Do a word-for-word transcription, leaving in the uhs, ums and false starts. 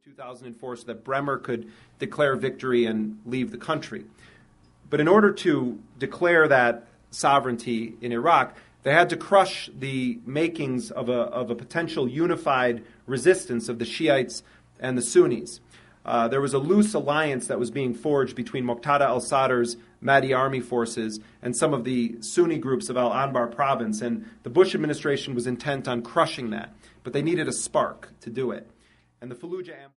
two thousand four so that Bremer could declare victory and leave the country. But in order to declare that sovereignty in Iraq, they had to crush the makings of a, of a potential unified resistance of the Shiites and the Sunnis. Uh, there was a loose alliance that was being forged between Muqtada al-Sadr's Mahdi army forces and some of the Sunni groups of Al-Anbar province, and the Bush administration was intent on crushing that. But they needed a spark to do it. And the Fallujah